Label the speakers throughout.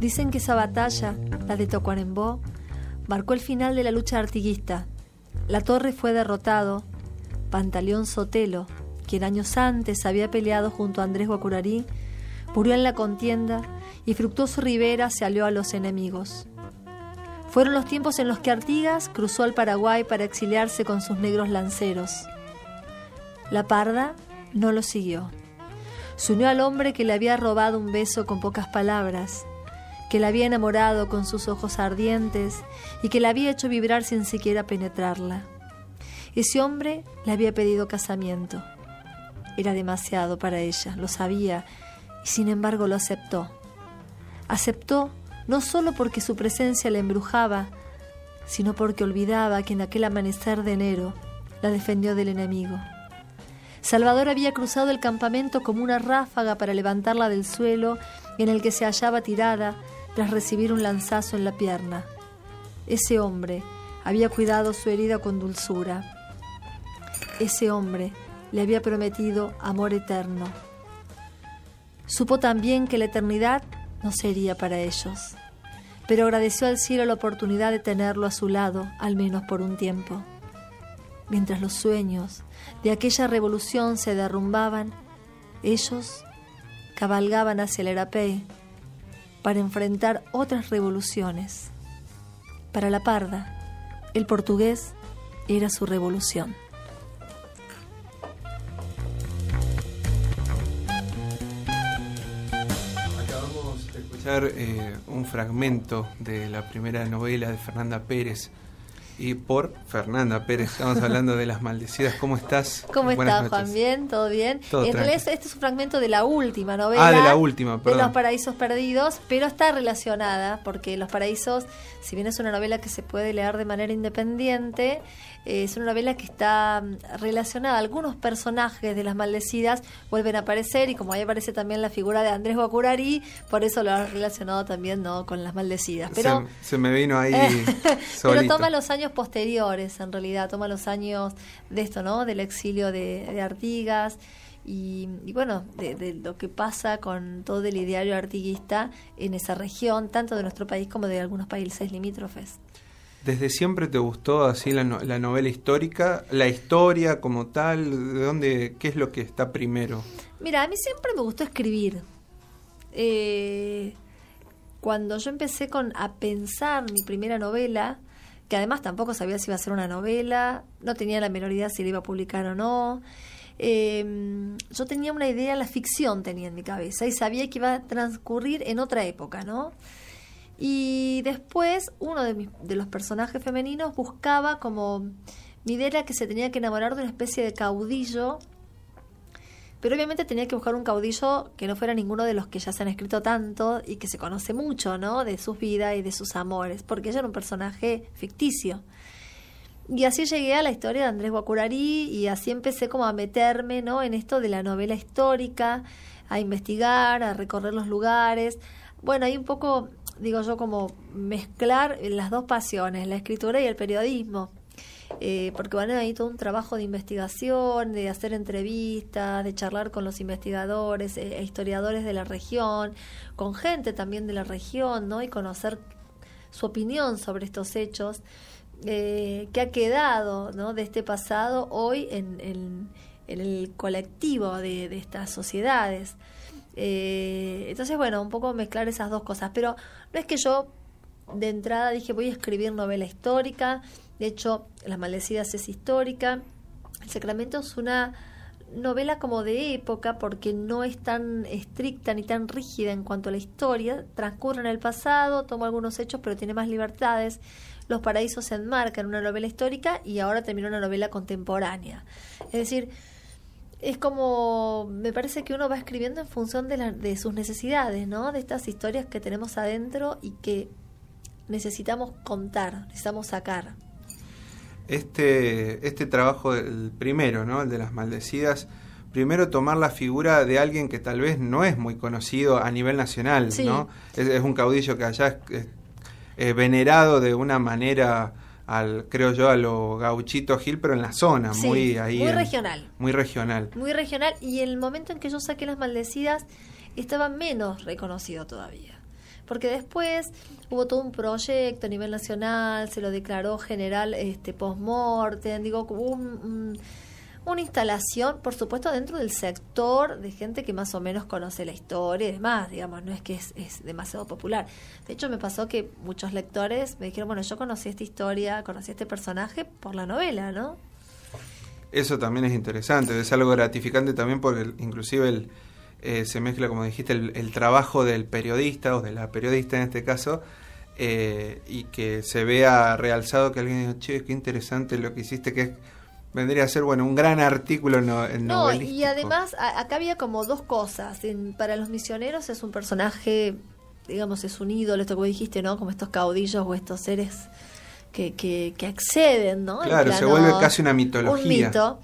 Speaker 1: Dicen que esa batalla, la de Tacuarembó, marcó el final de la lucha artiguista. La Torre fue derrotado. Pantaleón Sotelo, quien años antes había peleado junto a Andrés Guacurarí, murió en la contienda y Fructuoso Rivera se alió a los enemigos. Fueron los tiempos en los que Artigas cruzó al Paraguay para exiliarse con sus negros lanceros. La Parda no lo siguió. Se unió al hombre que le había robado un beso con pocas palabras, que la había enamorado con sus ojos ardientes y que la había hecho vibrar sin siquiera penetrarla. Ese hombre le había pedido casamiento. Era demasiado para ella, lo sabía, y sin embargo lo aceptó. Aceptó no solo porque su presencia la embrujaba, sino porque olvidaba que en aquel amanecer de enero la defendió del enemigo. Salvador había cruzado el campamento como una ráfaga para levantarla del suelo en el que se hallaba tirada tras recibir un lanzazo en la pierna. Ese hombre había cuidado su herida con dulzura. Ese hombre le había prometido amor eterno. Supo también que la eternidad no sería para ellos, pero agradeció al cielo la oportunidad de tenerlo a su lado, al menos por un tiempo. Mientras los sueños de aquella revolución se derrumbaban, ellos cabalgaban hacia el Arapey para enfrentar otras revoluciones. Para la Parda, el portugués era su revolución.
Speaker 2: Un fragmento de la primera novela de Fernanda Pérez. Y por Fernanda Pérez estamos hablando de Las Maldecidas. ¿Cómo estás?
Speaker 1: ¿Cómo estás, Juan? ¿Bien? ¿Todo bien? En realidad este es un fragmento de la última novela.
Speaker 2: De la última, perdón.
Speaker 1: De Los Paraísos Perdidos, pero está relacionada, porque Los Paraísos, si bien es una novela que se puede leer de manera independiente, es una novela que está relacionada. Algunos personajes de Las Maldecidas vuelven a aparecer, y como ahí aparece también la figura de Andrés Guacurarí, por eso lo ha relacionado también, ¿no?, con Las Maldecidas. Pero
Speaker 2: se me vino ahí solito.
Speaker 1: Pero toma los años posteriores, en realidad, toma los años de esto, ¿no?, del exilio de Artigas y bueno, de lo que pasa con todo el ideario artiguista en esa región, tanto de nuestro país como de algunos países limítrofes.
Speaker 2: ¿Desde siempre te gustó así la novela histórica? ¿La historia como tal? ¿De dónde, qué es lo que está primero?
Speaker 1: Mira, a mí siempre me gustó escribir. Cuando yo empecé a pensar mi primera novela, que además tampoco sabía si iba a ser una novela, no tenía la menor idea si la iba a publicar o no. Yo tenía una idea, la ficción tenía en mi cabeza, y sabía que iba a transcurrir en otra época, ¿no? Y después uno de los personajes femeninos buscaba como... Mi idea era que se tenía que enamorar de una especie de caudillo, pero obviamente tenía que buscar un caudillo que no fuera ninguno de los que ya se han escrito tanto y que se conoce mucho, ¿no?, de sus vidas y de sus amores, porque ella era un personaje ficticio. Y así llegué a la historia de Andrés Guacurarí, y así empecé como a meterme, ¿no?, en esto de la novela histórica, a investigar, a recorrer los lugares. Bueno, hay un poco, digo yo, como mezclar las dos pasiones, la escritura y el periodismo. Porque van ahí todo un trabajo de investigación, de hacer entrevistas, de charlar con los investigadores e historiadores de la región, con gente también de la región, ¿no?, y conocer su opinión sobre estos hechos, que ha quedado, ¿no?, de este pasado hoy en el colectivo de estas sociedades. Entonces, bueno, un poco mezclar esas dos cosas, pero no es que yo de entrada dije voy a escribir novela histórica. De hecho, Las Maldecidas es histórica. El Sacramento es una novela como de época, porque no es tan estricta ni tan rígida en cuanto a la historia. Transcurre en el pasado, toma algunos hechos, pero tiene más libertades. Los Paraísos se enmarca en una novela histórica y ahora termina una novela contemporánea. Es decir, es como, me parece que uno va escribiendo en función de sus necesidades, ¿no?, de estas historias que tenemos adentro y que necesitamos contar, necesitamos sacar.
Speaker 2: Este trabajo, el primero, ¿no?, el de Las Maldecidas, primero tomar la figura de alguien que tal vez no es muy conocido a nivel nacional, sí, ¿no? Es un caudillo que allá es venerado de una manera, creo yo, a lo Gauchito Gil, pero en la zona, sí, muy regional. Muy regional.
Speaker 1: Muy regional, y el momento en que yo saqué Las Maldecidas estaba menos reconocido todavía. porque después hubo todo un proyecto a nivel nacional, se lo declaró general post-mortem, digo, hubo una instalación, por supuesto, dentro del sector de gente que más o menos conoce la historia y demás, digamos, no es que es demasiado popular. De hecho, me pasó que muchos lectores me dijeron, bueno, yo conocí esta historia, conocí este personaje por la novela, ¿no?
Speaker 2: Eso también es interesante, es algo gratificante también porque inclusive se mezcla, como dijiste, el trabajo del periodista o de la periodista en este caso, y que se vea realzado que alguien diga, che, qué interesante lo que hiciste, que vendría a ser, bueno, un gran artículo novelístico.
Speaker 1: Y además acá había como dos cosas. Para los misioneros es un personaje, digamos, es un ídolo, esto que vos dijiste, ¿no? Como estos caudillos o estos seres que acceden, ¿no?
Speaker 2: Claro, se vuelve casi una mitología.
Speaker 1: Un mito.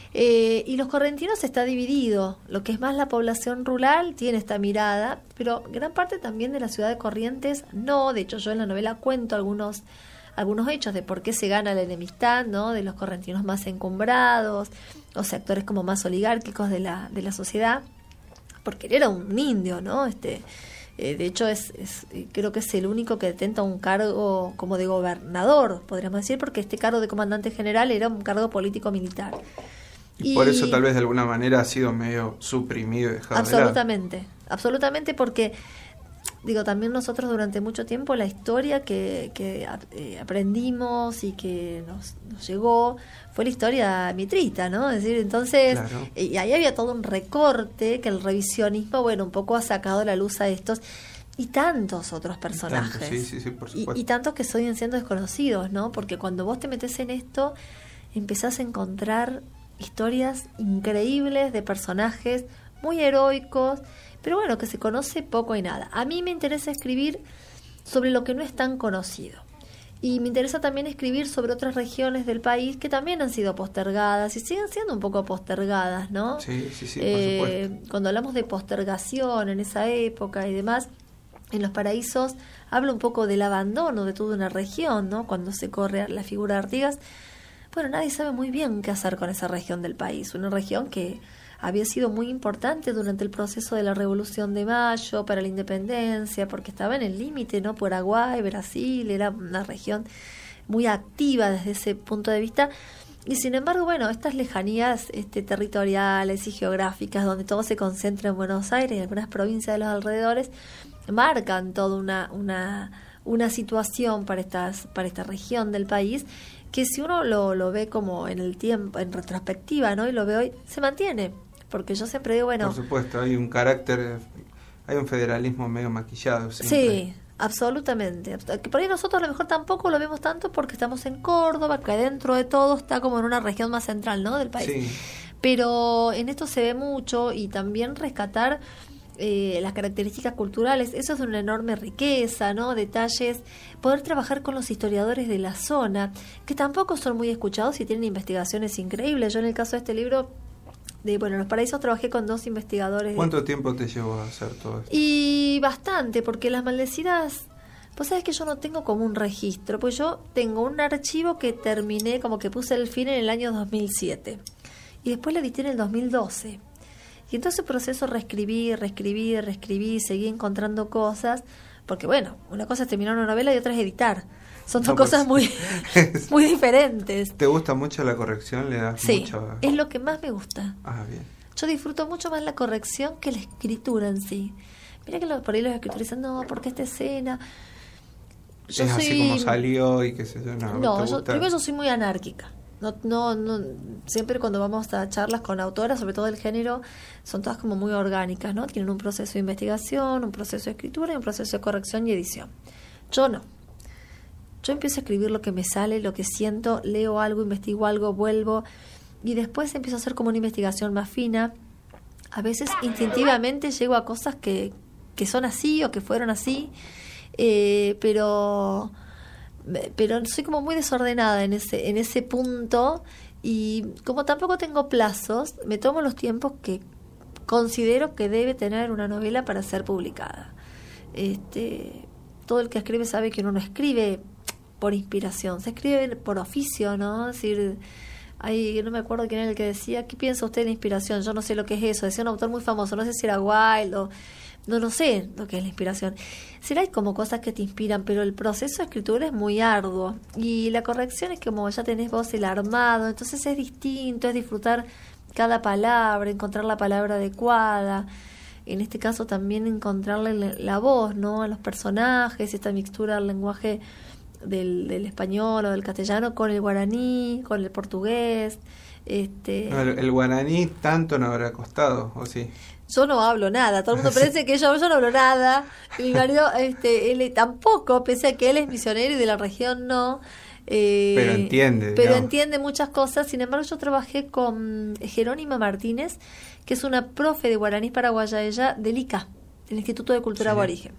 Speaker 1: Y los correntinos está dividido. Lo que es más la población rural tiene esta mirada, pero gran parte también de la ciudad de Corrientes no. De hecho, yo en la novela cuento algunos hechos de por qué se gana la enemistad, ¿no? De los correntinos más encumbrados, o sectores como más oligárquicos de la sociedad, porque él era un indio, ¿no? De hecho, creo que es el único que detenta un cargo como de gobernador, podríamos decir, porque este cargo de comandante general era un cargo político-militar.
Speaker 2: Y por eso tal vez de alguna manera ha sido medio suprimido y dejado de lado.
Speaker 1: Absolutamente, porque digo, también nosotros durante mucho tiempo la historia que aprendimos y que nos llegó fue la historia mitrita, ¿no? Es decir, entonces, claro. Y ahí había todo un recorte que el revisionismo, bueno, un poco ha sacado a la luz a estos y tantos otros personajes.
Speaker 2: Sí, por supuesto.
Speaker 1: Y tantos que siguen siendo desconocidos, ¿no? Porque cuando vos te metés en esto, empezás a encontrar historias increíbles de personajes muy heroicos, pero bueno, que se conoce poco y nada. A mí me interesa escribir sobre lo que no es tan conocido. Y me interesa también escribir sobre otras regiones del país que también han sido postergadas y siguen siendo un poco postergadas, ¿no?
Speaker 2: Sí, por supuesto.
Speaker 1: Cuando hablamos de postergación en esa época y demás, en Los Paraísos habla un poco del abandono de toda una región, ¿no? Cuando se corre la figura de Artigas, bueno, nadie sabe muy bien qué hacer con esa región del país. Una región que había sido muy importante durante el proceso de la Revolución de Mayo para la independencia, porque estaba en el límite, ¿no? Paraguay, Brasil, era una región muy activa desde ese punto de vista. Y sin embargo, bueno, estas lejanías territoriales y geográficas, donde todo se concentra en Buenos Aires y algunas provincias de los alrededores, marcan toda una situación para esta región del país, que si uno lo ve como en el tiempo, en retrospectiva, ¿no? Y lo ve hoy, se mantiene. Porque yo siempre digo, bueno...
Speaker 2: Por supuesto, hay un carácter, hay un federalismo medio maquillado siempre.
Speaker 1: Sí, absolutamente. Que por ahí nosotros a lo mejor tampoco lo vemos tanto porque estamos en Córdoba, que dentro de todo está como en una región más central, ¿no? Del país.
Speaker 2: Sí.
Speaker 1: Pero en esto se ve mucho y también rescatar las características culturales, eso es de una enorme riqueza, ¿no? Detalles, poder trabajar con los historiadores de la zona, que tampoco son muy escuchados y tienen investigaciones increíbles. Yo en el caso de este libro... Los Paraísos trabajé con 2 investigadores.
Speaker 2: ¿Cuánto tiempo te llevó a hacer todo esto?
Speaker 1: Y bastante, porque Las Maldecidas, vos sabés que yo no tengo como un registro, pues yo tengo un archivo que terminé, como que puse el fin en el año 2007 y después lo edité en el 2012 y entonces el proceso reescribí, seguí encontrando cosas, porque bueno, una cosa es terminar una novela y otra es editar. Son dos cosas muy diferentes.
Speaker 2: ¿Te gusta mucho la corrección? ¿Le das mucho?
Speaker 1: Sí, es lo que más me gusta.
Speaker 2: Ah, bien.
Speaker 1: Yo disfruto mucho más la corrección que la escritura en sí. Mira que por ahí los escritores dicen, no, porque esta escena...
Speaker 2: Yo es así como salió y qué sé yo.
Speaker 1: Primero yo soy muy anárquica. No, siempre cuando vamos a charlas con autoras, sobre todo del género, son todas como muy orgánicas, ¿no? Tienen un proceso de investigación, un proceso de escritura y un proceso de corrección y edición. Yo no. Yo empiezo a escribir lo que me sale, lo que siento, leo algo, investigo algo, vuelvo y después empiezo a hacer como una investigación más fina. A veces instintivamente llego a cosas que son así o que fueron así, pero soy como muy desordenada en ese punto y como tampoco tengo plazos, me tomo los tiempos que considero que debe tener una novela para ser publicada. Todo el que escribe sabe que uno no escribe por inspiración, se escribe por oficio, ¿no? Es decir, no me acuerdo quién era el que decía, ¿qué piensa usted de la inspiración? Yo no sé lo que es eso, decía un autor muy famoso, no sé si era Wilde no sé lo que es la inspiración. Será hay como cosas que te inspiran, pero el proceso de escritura es muy arduo. Y la corrección es como ya tenés vos el armado, entonces es distinto, es disfrutar cada palabra, encontrar la palabra adecuada. En este caso también encontrarle la voz, ¿no? A los personajes, esta mixtura del lenguaje del español o del castellano con el guaraní, con el portugués.
Speaker 2: El guaraní tanto no habrá costado, ¿o sí?
Speaker 1: Yo no hablo nada, todo el mundo parece que yo no hablo nada. Mi marido, él tampoco, pese a que él es misionero y de la región no.
Speaker 2: Pero entiende.
Speaker 1: Pero entiende muchas cosas. Sin embargo, yo trabajé con Jerónima Martínez, que es una profe de guaraní paraguaya, ella del ICA, el Instituto de Cultura Aborigen.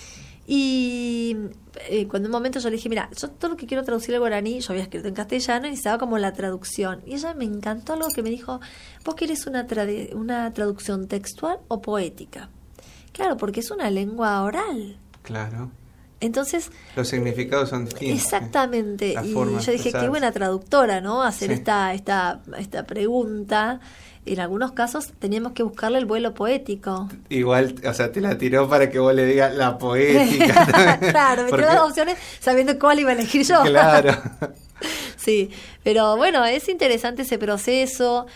Speaker 1: Y cuando en un momento yo le dije, mira, yo todo lo que quiero traducir al guaraní, yo había escrito en castellano y necesitaba como la traducción. Y ella me encantó algo que me dijo, ¿vos querés una traducción textual o poética? Claro, porque es una lengua oral.
Speaker 2: Claro.
Speaker 1: Entonces
Speaker 2: los significados son distintos.
Speaker 1: Exactamente. Y yo dije, qué buena traductora, ¿no? Hacer esta pregunta. En algunos casos teníamos que buscarle el vuelo poético.
Speaker 2: Igual, o sea, te la tiró para que vos le digas la poética.
Speaker 1: Claro, me tiró las opciones sabiendo cuál iba a elegir yo.
Speaker 2: Claro.
Speaker 1: Sí, pero bueno, es interesante ese proceso,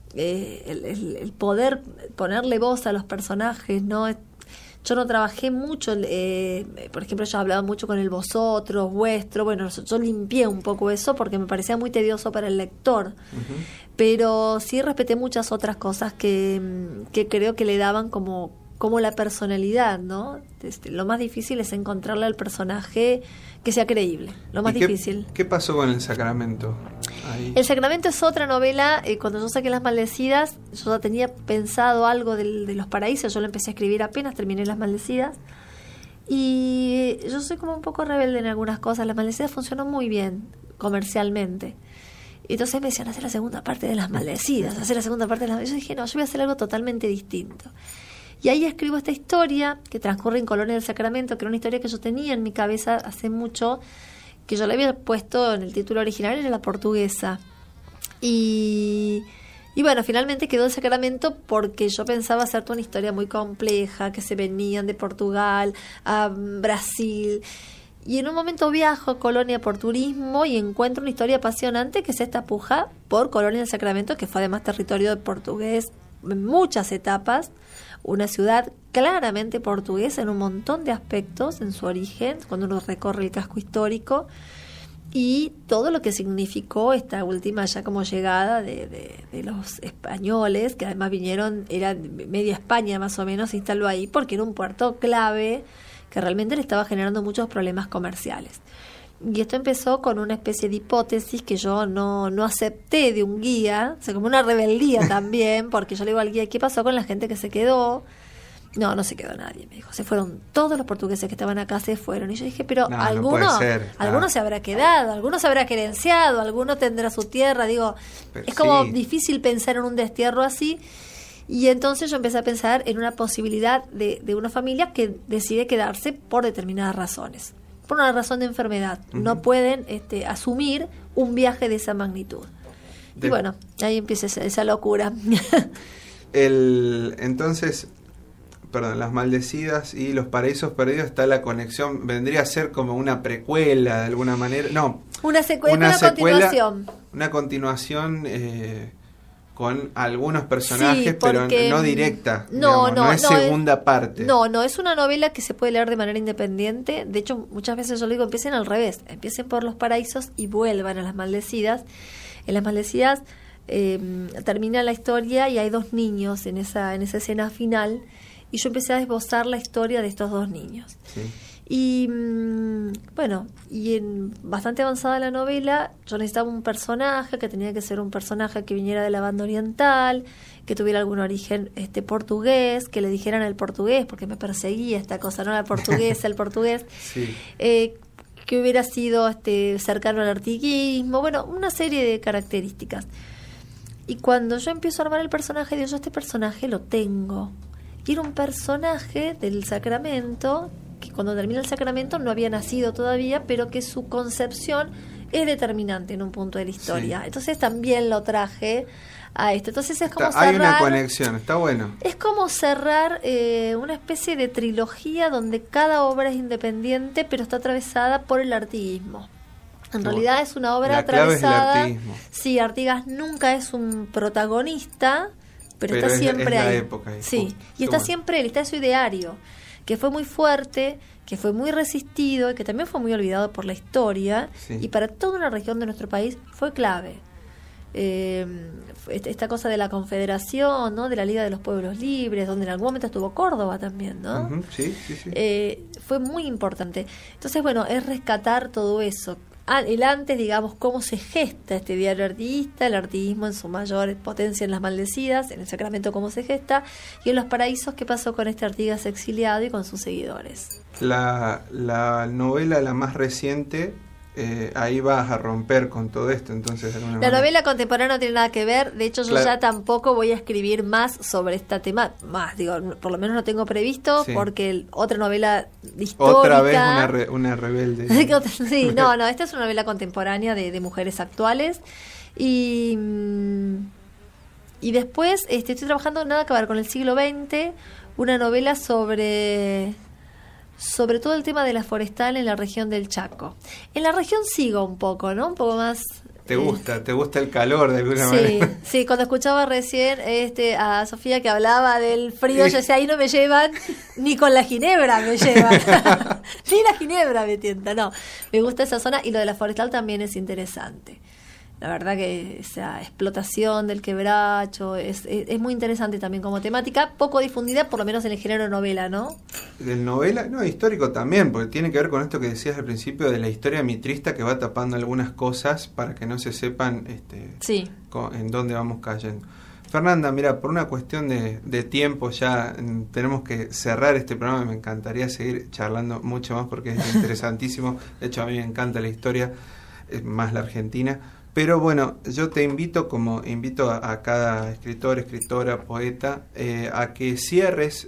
Speaker 1: el poder ponerle voz a los personajes, ¿no? Yo no trabajé mucho, por ejemplo, yo hablaba mucho con el vosotros, vuestro, bueno, yo limpié un poco eso porque me parecía muy tedioso para el lector, pero sí respeté muchas otras cosas que creo que le daban como la personalidad, ¿no? Lo más difícil es encontrarle al personaje que sea creíble, lo más difícil.
Speaker 2: ¿Qué pasó con El Sacramento? Ahí.
Speaker 1: El Sacramento es otra novela. Cuando yo saqué Las Maldecidas, yo ya tenía pensado algo de Los Paraísos. Yo lo empecé a escribir apenas terminé Las Maldecidas. Y yo soy como un poco rebelde en algunas cosas. Las Maldecidas funcionó muy bien comercialmente. Y entonces me decían, hacer la segunda parte de Las Maldecidas, hacer la segunda parte de Las Maldecidas. Yo dije, no, yo voy a hacer algo totalmente distinto. Y ahí escribo esta historia que transcurre en Colonia del Sacramento, que era una historia que yo tenía en mi cabeza hace mucho, que yo le había puesto en el título original, era La Portuguesa. Y bueno, finalmente quedó El Sacramento porque yo pensaba hacer toda una historia muy compleja, que se venían de Portugal a Brasil. Y en un momento viajo a Colonia por turismo y encuentro una historia apasionante que es esta puja por Colonia del Sacramento, que fue además territorio de portugués en muchas etapas. Una ciudad claramente portuguesa en un montón de aspectos en su origen, cuando uno recorre el casco histórico, y todo lo que significó esta última ya como llegada de los españoles, que además vinieron, era media España más o menos, se instaló ahí, porque era un puerto clave que realmente le estaba generando muchos problemas comerciales. Y esto empezó con una especie de hipótesis que yo no acepté de un guía, o sea, como una rebeldía también, porque yo le digo al guía, ¿qué pasó con la gente que se quedó? No se quedó nadie, me dijo, se fueron todos los portugueses que estaban acá, se fueron. Y yo dije, pero alguno se habrá quedado, alguno se habrá querenciado, alguno tendrá su tierra, digo, pero es como difícil pensar en un destierro así. Y entonces yo empecé a pensar en una posibilidad de una familia que decide quedarse por determinadas razones. Por una razón de enfermedad. No pueden asumir un viaje de esa magnitud. Y bueno, ahí empieza esa locura.
Speaker 2: Entonces, Las Maldecidas y Los Paraísos Perdidos, está la conexión, vendría a ser como una precuela de alguna manera. No,
Speaker 1: una continuación.
Speaker 2: Una continuación con algunos personajes, pero no directa. No es segunda parte.
Speaker 1: No, es una novela que se puede leer de manera independiente. De hecho, muchas veces yo le digo, empiecen al revés. Empiecen por Los Paraísos y vuelvan a Las Maldecidas. En Las Maldecidas termina la historia y hay 2 niños en esa escena final. Y yo empecé a esbozar la historia de estos 2 niños. Sí. Y bueno, y bastante avanzada la novela, yo necesitaba un personaje que tenía que ser un personaje que viniera de la banda oriental, que tuviera algún origen portugués, que le dijeran el portugués, porque me perseguía esta cosa, no la portuguesa, el portugués, sí. Que hubiera sido cercano al artiguismo, bueno, una serie de características. Y cuando yo empiezo a armar el personaje, digo, yo este personaje lo tengo. Y era un personaje del Sacramento, que cuando termina el Sacramento no había nacido todavía, pero que su concepción es determinante en un punto de la historia. Sí. Entonces también lo traje a esto. Entonces es como
Speaker 2: hay
Speaker 1: cerrar...
Speaker 2: una conexión, está bueno.
Speaker 1: Es como cerrar una especie de trilogía donde cada obra es independiente, pero está atravesada por el artiguismo. En realidad es una obra atravesada...
Speaker 2: Clave es el artiguismo.
Speaker 1: Sí, Artigas nunca es un protagonista, pero está siempre
Speaker 2: es la
Speaker 1: ahí.
Speaker 2: Época ahí.
Speaker 1: Sí, y está siempre él, está su ideario, que fue muy fuerte, que fue muy resistido y que también fue muy olvidado por la historia, y para toda una región de nuestro país fue clave. Esta cosa de la Confederación, ¿no? De la Liga de los Pueblos Libres, donde en algún momento estuvo Córdoba también, ¿no?
Speaker 2: Sí.
Speaker 1: Fue muy importante. Entonces, bueno, es rescatar todo eso. El antes, digamos, cómo se gesta este diario artiguista, el artiguismo en su mayor potencia en Las Maldecidas, en el Sacramento cómo se gesta, y en Los Paraísos qué pasó con este Artigas exiliado y con sus seguidores.
Speaker 2: La novela, la más reciente, ahí vas a romper con todo esto, entonces.
Speaker 1: La novela contemporánea no tiene nada que ver, de hecho yo ya tampoco voy a escribir más sobre esta tema, por lo menos no tengo previsto, porque otra novela histórica...
Speaker 2: Otra vez una rebelde.
Speaker 1: Sí, no, esta es una novela contemporánea de mujeres actuales, y después estoy trabajando nada que ver con el siglo XX, una novela sobre todo el tema de la forestal en la región del Chaco. En la región sigo un poco, ¿no? Un poco más...
Speaker 2: ¿Te gusta el calor de alguna manera?
Speaker 1: Sí, cuando escuchaba recién a Sofía que hablaba del frío, yo decía, ahí no me llevan, ni con la ginebra me llevan, ni la ginebra me tienta, no. Me gusta esa zona y lo de la forestal también es interesante. La verdad que esa explotación del quebracho es muy interesante también como temática, poco difundida, por lo menos en el género novela, ¿no?
Speaker 2: Del novela, no, histórico también, porque tiene que ver con esto que decías al principio de la historia mitrista que va tapando algunas cosas para que no se sepan en dónde vamos cayendo. Fernanda, mira, por una cuestión de tiempo ya tenemos que cerrar este programa. Me encantaría seguir charlando mucho más porque es interesantísimo. De hecho, a mí me encanta la historia, más la Argentina. Pero bueno, yo te invito, como invito a cada escritor, escritora, poeta, a que cierres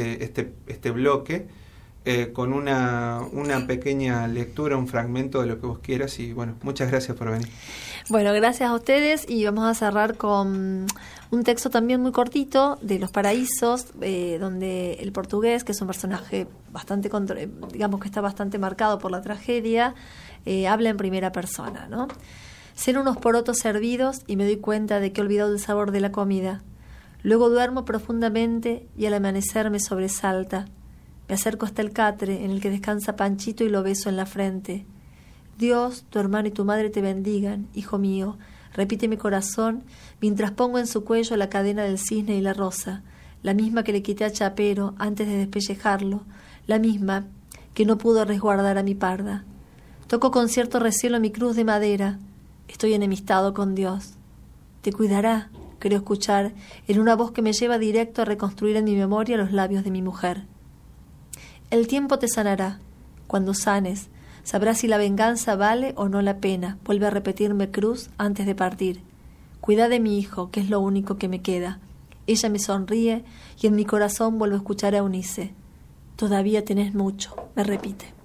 Speaker 2: este bloque con una pequeña lectura, un fragmento de lo que vos quieras. Y bueno, muchas gracias por venir.
Speaker 1: Bueno, gracias a ustedes y vamos a cerrar con un texto también muy cortito de Los Paraísos, donde el portugués, que es un personaje bastante, digamos que está bastante marcado por la tragedia, habla en primera persona, ¿no? Ceno unos porotos hervidos y me doy cuenta de que he olvidado el sabor de la comida. Luego duermo profundamente y al amanecer me sobresalta. Me acerco hasta el catre en el que descansa Panchito y lo beso en la frente. Dios, tu hermano y tu madre te bendigan, hijo mío, repite mi corazón mientras pongo en su cuello la cadena del cisne y la rosa, la misma que le quité a Chapero antes de despellejarlo, la misma que no pudo resguardar a mi parda. Toco con cierto recelo mi cruz de madera. Estoy enemistado con Dios. Te cuidará, creo escuchar, en una voz que me lleva directo a reconstruir en mi memoria los labios de mi mujer. El tiempo te sanará. Cuando sanes, sabrás si la venganza vale o no la pena, vuelve a repetirme Cruz antes de partir. Cuida de mi hijo, que es lo único que me queda. Ella me sonríe y en mi corazón vuelvo a escuchar a Eunice. Todavía tenés mucho, me repite.